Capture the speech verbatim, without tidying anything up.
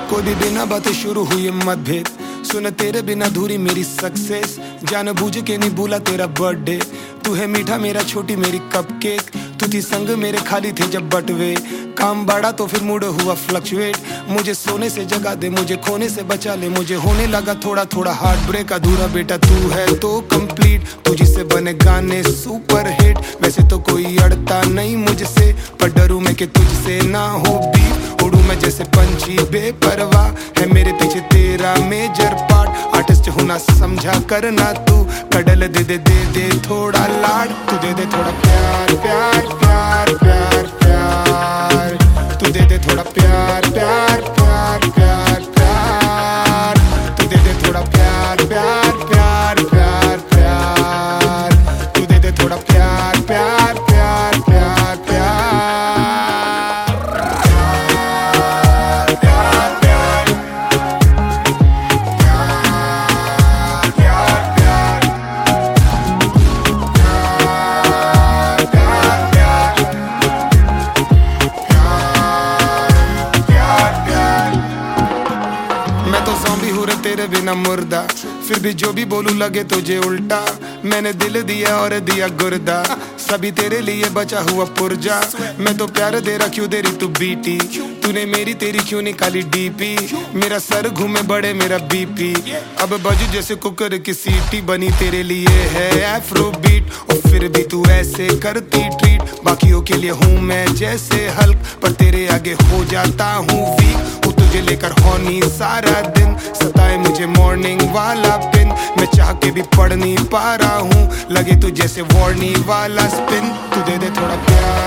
कोई भी बिना बातें शुरू हुई मतभेद, सुन तेरे बिना धूरी मेरी सक्सेस, जान बूझ के नहीं भूला तेरा बर्थडे। तू है मीठा मेरा छोटी मेरी कपकेक, तू थी संग मेरे खाली थे जब बटवे। काम बढ़ा तो फिर मूड हुआ फ्लक्चुएट, मुझे सोने से जगा दे, मुझे खोने से बचा ले। मुझे होने लगा थोड़ा थोड़ा हार्ट ब्रेक अधूरा, बेटा तू है तो कंप्लीट, तुझी से बने गाने सुपर हिट। वैसे तो कोई अड़ता नहीं मुझसे, पर डरूं मैं कि तुझसे ना हो बीफ। उड़ूं मैं जैसे पंछी बेपरवाह, है मेरे पीछे तेरा मेजर पार्ट। आर्टिस्ट हूं ना समझा करना तू, कडल दे दे दे दे थोड़ा लाड। तू दे दे थोड़ा प्यार प्यार प्यार प्यार प्यार, तू दे दे थोड़ा प्यार प्यार प्यार प्यार प्यार, तू दे दे थोड़ा प्यार प्यार प्यार प्यार प्यार, तू दे दे थोड़ा प्यार प्यार प्यार प्यार प्यार। मैं तो ज़ॉम्बी हूँ रे तेरे बिना मुर्दा, फिर भी जो भी बोलूं लगे तुझे उल्टा। मैंने दिल दिया और दिया गुर्दा, सभी तेरे लिए बचा हुआ पुर्जा। मैं तो प्यार दे रहा क्यों दे रही तू बीटी, तूने मेरी तेरी क्यों निकाली डीपी। मेरा सर घूमे बड़े मेरा बीपी, अब बजू जैसे कुकर की सीटी। बनी तेरे लिए है एफ्रो बीट, और फिर भी तू ऐसे करती ट्रीट। बाकियों के लिए हूँ मैं जैसे हल्क, पर तेरे आगे हो जाता हूँ वीक। तुझे लेकर होनी सारा दिन, सताए मुझे मॉर्निंग वाला पिन। मैं चाह के भी पढ़ नहीं पा रहा हूँ, लगे तू जैसे वार्निंग वाला स्पिन। तू दे दे थोड़ा प्यार